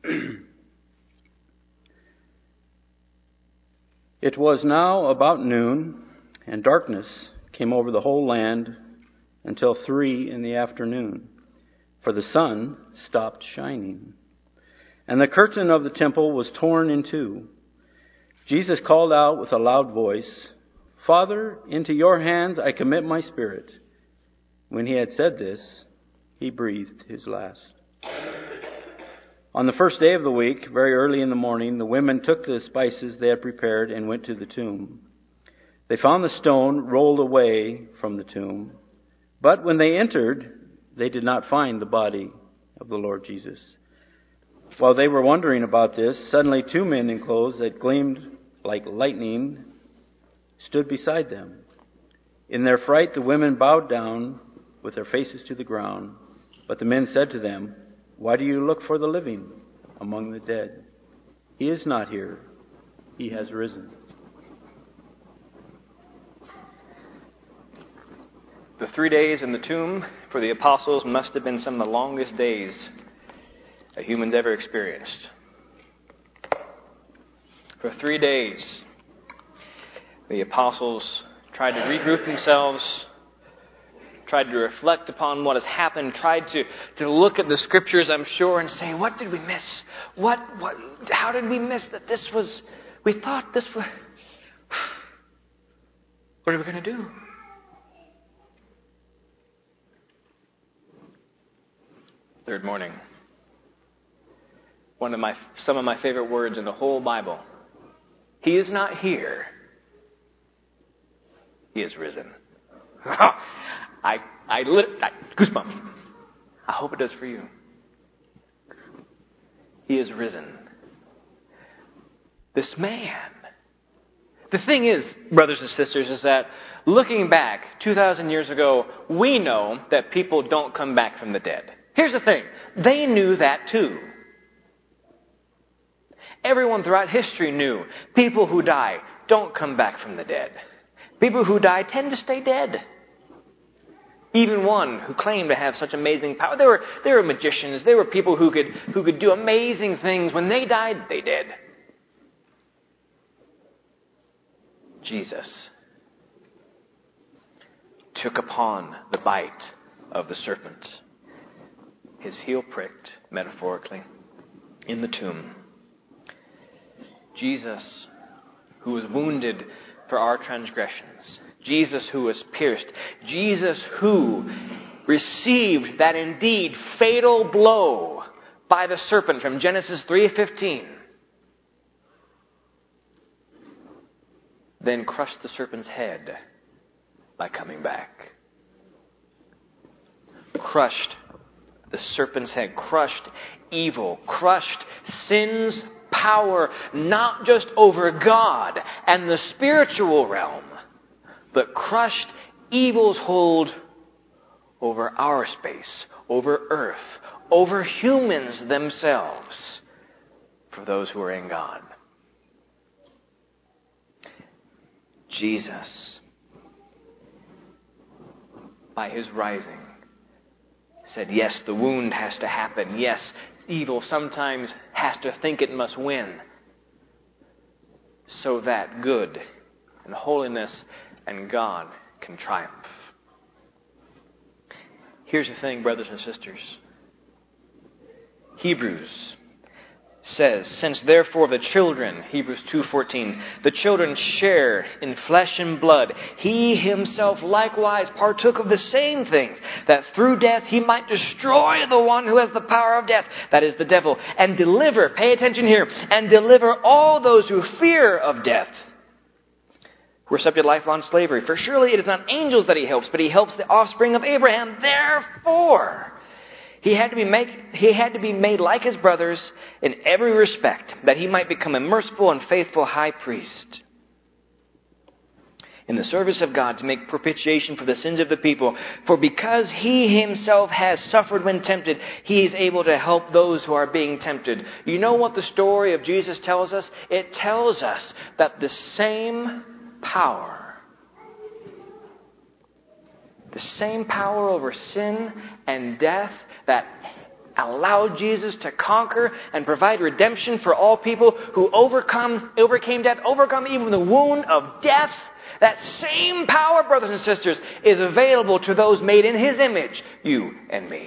It was now about noon, and darkness came over the whole land until three in the afternoon, for the sun stopped shining. And the curtain of the temple was torn in two. Jesus called out with a loud voice, "Father, into your hands I commit my spirit." When he had said this, he breathed his last. On the first day of the week, very early in the morning, the women took the spices they had prepared and went to the tomb. They found the stone rolled away from the tomb, but when they entered, they did not find the body of the Lord Jesus. While they were wondering about this, suddenly two men in clothes that gleamed like lightning stood beside them. In their fright, the women bowed down with their faces to the ground, but the men said to them, "Why do you look for the living among the dead? He is not here. He has risen." The three days in the tomb for the apostles must have been some of the longest days that humans ever experienced. For three days, the apostles tried to regroup themselves, tried to reflect upon what has happened, tried to, to look at the scriptures, I'm sure, and say, what did we miss? What, what, how did we miss that this was, we thought this was, what are we going to do? Third morning. One of my, some of my favorite words in the whole Bible. He is not here. He is risen. I, I, lit, I, goosebumps. I hope it does for you. He is risen. This man. The thing is, brothers and sisters, is that looking back two thousand years ago, we know that people don't come back from the dead. Here's the thing. They knew that too. Everyone throughout history knew people who die don't come back from the dead. People who die tend to stay dead. Even one who claimed to have such amazing power. There were, there were magicians. There were people who could, who could do amazing things. When they died, they did. Jesus took upon the bite of the serpent. His heel pricked, metaphorically, in the tomb. Jesus, who was wounded for our transgressions. Jesus, who was pierced. Jesus, who received that indeed fatal blow by the serpent from Genesis three fifteen. Then crushed the serpent's head by coming back. Crushed the serpent's head. Crushed evil. Crushed sin's power, not just over God and the spiritual realm, but crushed evil's hold over our space, over earth, over humans themselves, for those who are in God. Jesus, by his rising, said, yes, the wound has to happen. Yes, evil sometimes has to think it must win, so that good and holiness and God can triumph. Here's the thing, brothers and sisters. Hebrews says, since therefore the children, Hebrews two fourteen, the children share in flesh and blood, he himself likewise partook of the same things, that through death he might destroy the one who has the power of death, that is the devil, and deliver, pay attention here, and deliver all those who fear of death, who are subject to lifelong slavery. For surely it is not angels that he helps, but he helps the offspring of Abraham. Therefore, He had to be make, he had to be made like his brothers in every respect, that he might become a merciful and faithful high priest in the service of God to make propitiation for the sins of the people. For because he himself has suffered when tempted, he is able to help those who are being tempted. You know what the story of Jesus tells us? It tells us that the same power, the same power over sin and death that allowed Jesus to conquer and provide redemption for all people, who overcome, overcame death, overcome even the wound of death, that same power, brothers and sisters, is available to those made in His image, you and me.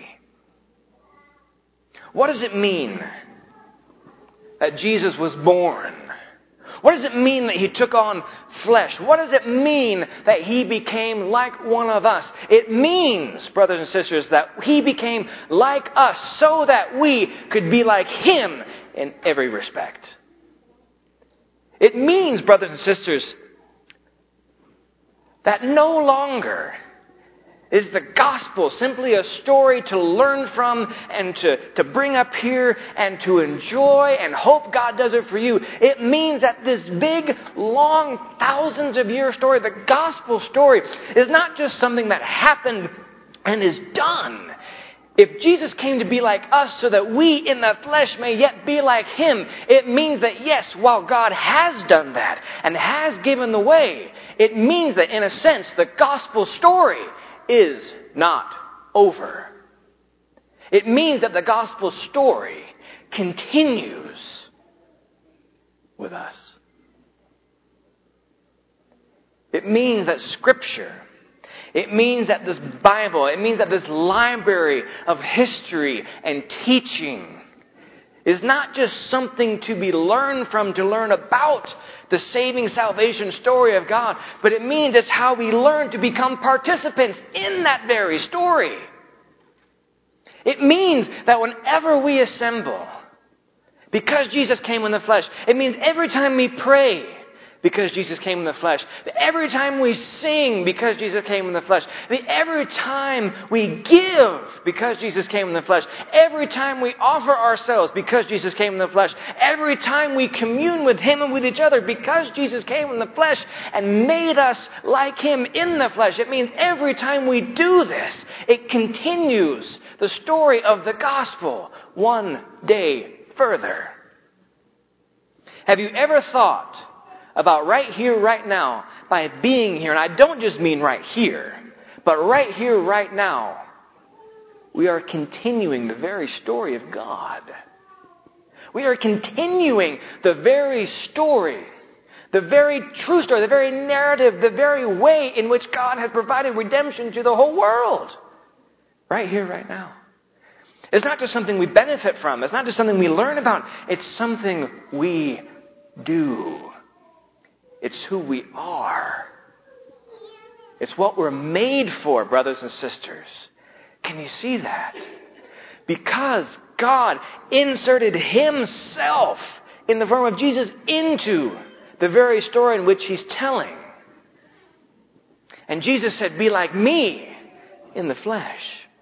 What does it mean that Jesus was born? What does it mean that He took on flesh? What does it mean that He became like one of us? It means, brothers and sisters, that He became like us so that we could be like Him in every respect. It means, brothers and sisters, that no longer is the gospel simply a story to learn from and to, to bring up here and to enjoy and hope God does it for you. It means that this big, long, thousands of year story, the gospel story, is not just something that happened and is done. If Jesus came to be like us so that we in the flesh may yet be like Him, it means that yes, while God has done that and has given the way, it means that in a sense the gospel story is not over. It means that the gospel story continues with us. It means that Scripture, it means that this Bible, it means that this library of history and teaching is not just something to be learned from, to learn about the saving salvation story of God, but it means it's how we learn to become participants in that very story. It means that whenever we assemble, because Jesus came in the flesh, it means every time we pray, because Jesus came in the flesh, every time we sing, because Jesus came in the flesh, every time we give, because Jesus came in the flesh, every time we offer ourselves, because Jesus came in the flesh, every time we commune with Him and with each other, because Jesus came in the flesh and made us like Him in the flesh. It means every time we do this, it continues the story of the gospel one day further. Have you ever thought about right here, right now, by being here, and I don't just mean right here, but right here, right now, we are continuing the very story of God. We are continuing the very story, the very true story, the very narrative, the very way in which God has provided redemption to the whole world. Right here, right now. It's not just something we benefit from. It's not just something we learn about. It's something we do. It's who we are. It's what we're made for, brothers and sisters. Can you see that? Because God inserted Himself in the form of Jesus into the very story in which He's telling. And Jesus said, "Be like me in the flesh."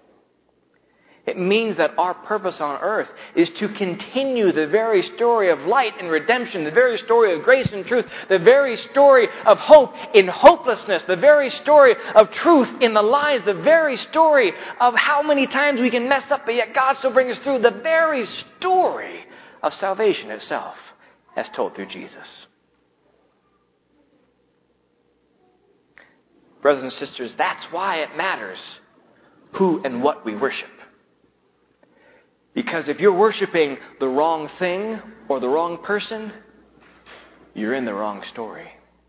It means that our purpose on earth is to continue the very story of light and redemption, the very story of grace and truth, the very story of hope in hopelessness, the very story of truth in the lies, the very story of how many times we can mess up, but yet God still brings us through, the very story of salvation itself, as told through Jesus. Brothers and sisters, that's why it matters who and what we worship. Because if you're worshiping the wrong thing or the wrong person, you're in the wrong story.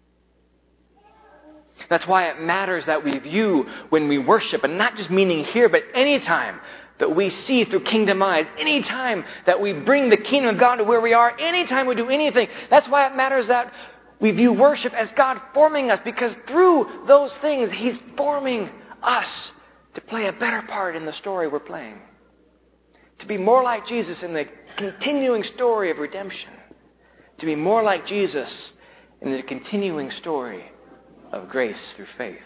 That's why it matters that we view when we worship, and not just meaning here, but any time that we see through kingdom eyes, any time that we bring the kingdom of God to where we are, any time we do anything, that's why it matters that we view worship as God forming us, because through those things, He's forming us to play a better part in the story we're playing. To be more like Jesus in the continuing story of redemption. To be more like Jesus in the continuing story of grace through faith.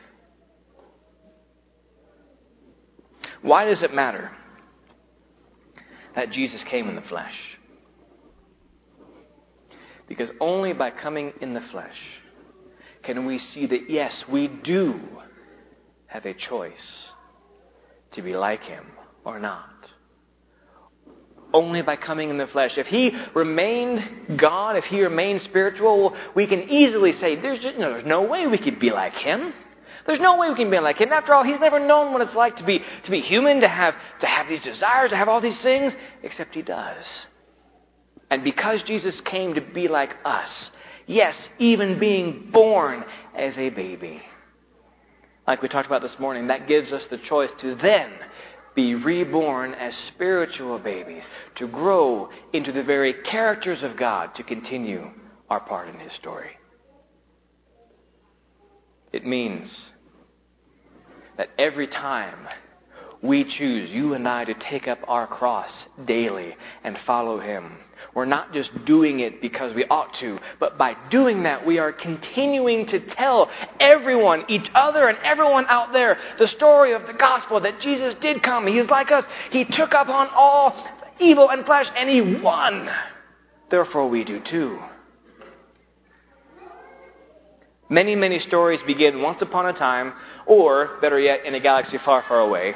Why does it matter that Jesus came in the flesh? Because only by coming in the flesh can we see that, yes, we do have a choice to be like Him or not. Only by coming in the flesh. If He remained God, if He remained spiritual, we can easily say, there's, just, no, there's no way we could be like Him. There's no way we can be like him. After all, he's never known what it's like to be, to be human, to have, to have these desires, to have all these things, except he does. And because Jesus came to be like us, yes, even being born as a baby, like we talked about this morning, that gives us the choice to then be reborn as spiritual babies, to grow into the very characters of God, to continue our part in his story. It means that every time we choose, you and I, to take up our cross daily and follow him, we're not just doing it because we ought to, but by doing that, we are continuing to tell everyone, each other and everyone out there, the story of the gospel, that Jesus did come. He is like us. He took up on all evil and flesh, and he won. Therefore, we do too. Many, many stories begin once upon a time, or, better yet, in a galaxy far, far away.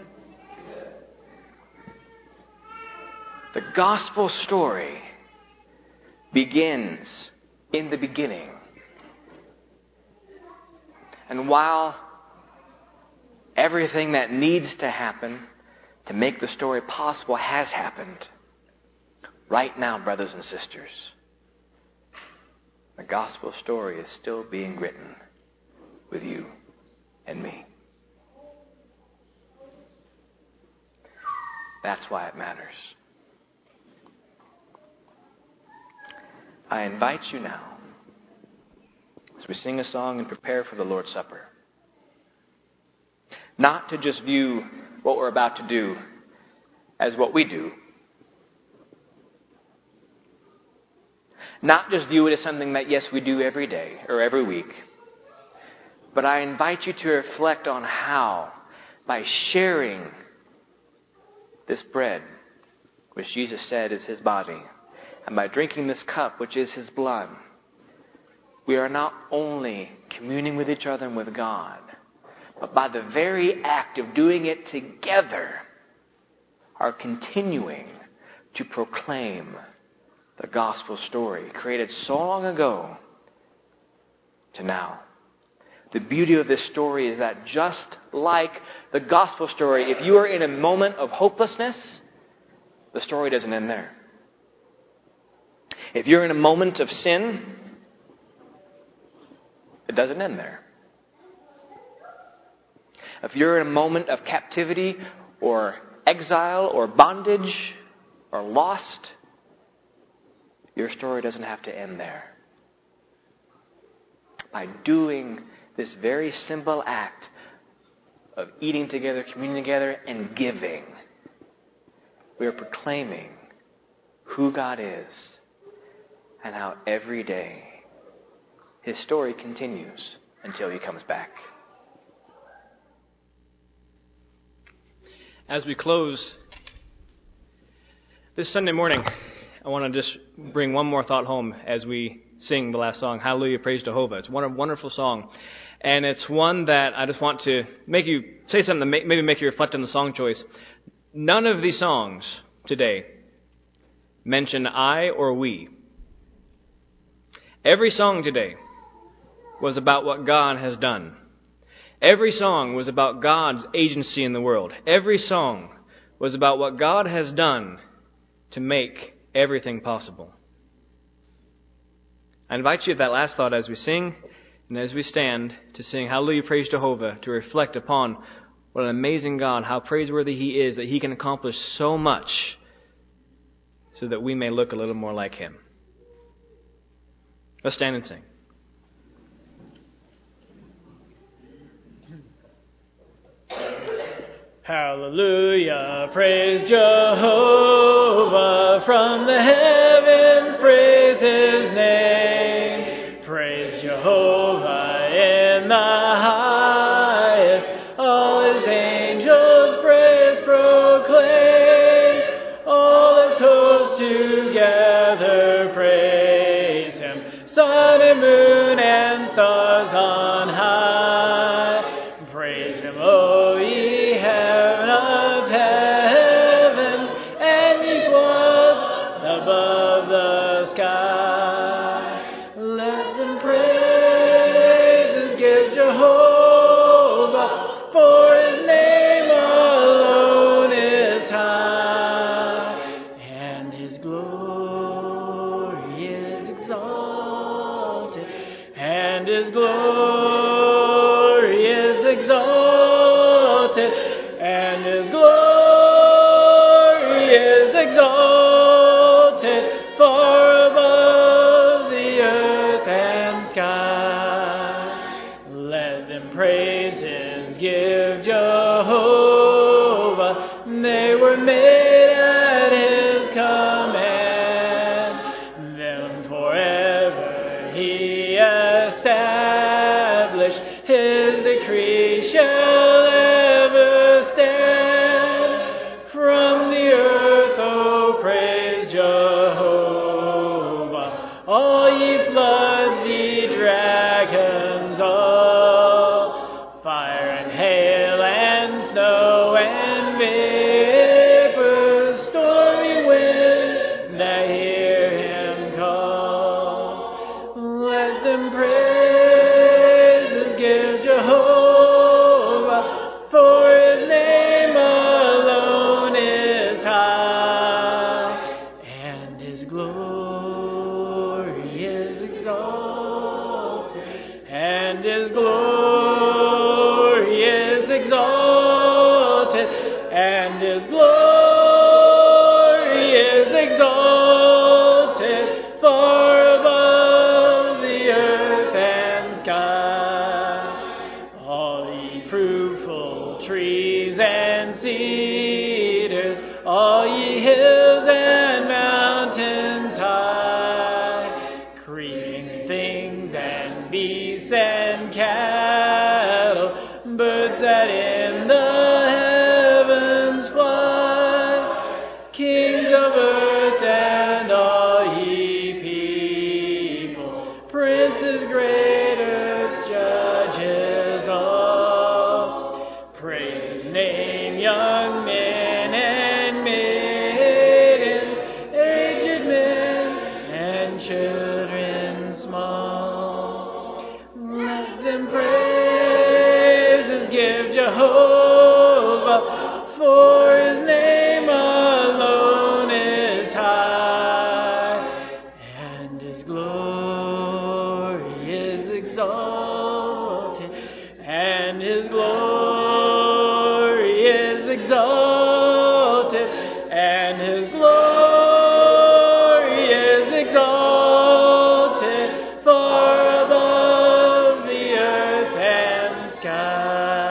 The gospel story begins in the beginning. And while everything that needs to happen to make the story possible has happened, right now, brothers and sisters, the gospel story is still being written with you and me. That's why it matters. I invite you now, as we sing a song and prepare for the Lord's Supper, not to just view what we're about to do as what we do. Not just view it as something that, yes, we do every day or every week. But I invite you to reflect on how, by sharing this bread, which Jesus said is his body, and by drinking this cup, which is his blood, we are not only communing with each other and with God, but by the very act of doing it together, are continuing to proclaim the gospel story created so long ago to now. The beauty of this story is that just like the gospel story, if you are in a moment of hopelessness, the story doesn't end there. If you're in a moment of sin, it doesn't end there. If you're in a moment of captivity or exile or bondage or lost, your story doesn't have to end there. By doing this very simple act of eating together, communing together, and giving, we are proclaiming who God is and how every day his story continues until he comes back. As we close this Sunday morning, I want to just bring one more thought home as we sing the last song, Hallelujah, Praise Jehovah. It's one a wonderful song. And it's one that I just want to make you say something to make, maybe make you reflect on the song choice. None of these songs today mention I or we. Every song today was about what God has done. Every song was about God's agency in the world. Every song was about what God has done to make everything possible. I invite you at that last thought as we sing and as we stand to sing Hallelujah, Praise Jehovah, to reflect upon what an amazing God, how praiseworthy he is, that he can accomplish so much so that we may look a little more like him. Let's stand and sing. Hallelujah, praise Jehovah, from the heavens praise his name. Praise Jehovah in the highest, all his angels praise proclaim, all his hosts together praise him, sun and moon and stars on high, praise him, O ye above the They were made at his command. Them forever he established. His decree shall ever stand. From the earth, oh, praise Jehovah. All ye floods, ye dragons all. Fire and hail and snow and vapors, stormy winds that hear him call. Let them praises give Jehovah, for his name alone is high, and his glory is exalted, and his glory is exalted, and his glory is exalted, far above the earth and sky. All ye fruitful trees and cedars, all ye hills and mountains high, creeping things and beasts and cattle, birds that in the heavens fly, kings of earth and all ye people, princes great, earth's judges all. Praise his name, young men and maidens, aged men and children small. Let them praises give Jehovah, for his name alone is high, and his glory is exalted, and his glory is exalted, and his glory is exalted, far above the earth and sky.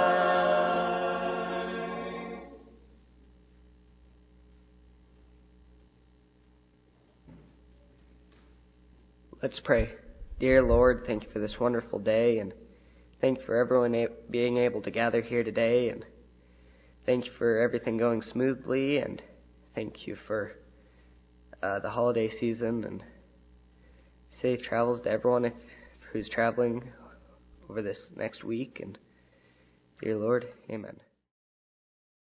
Let's pray. Dear Lord, thank you for this wonderful day, and thank you for everyone a- being able to gather here today, and thank you for everything going smoothly, and thank you for uh, the holiday season, and safe travels to everyone if, who's traveling over this next week. And dear Lord, amen.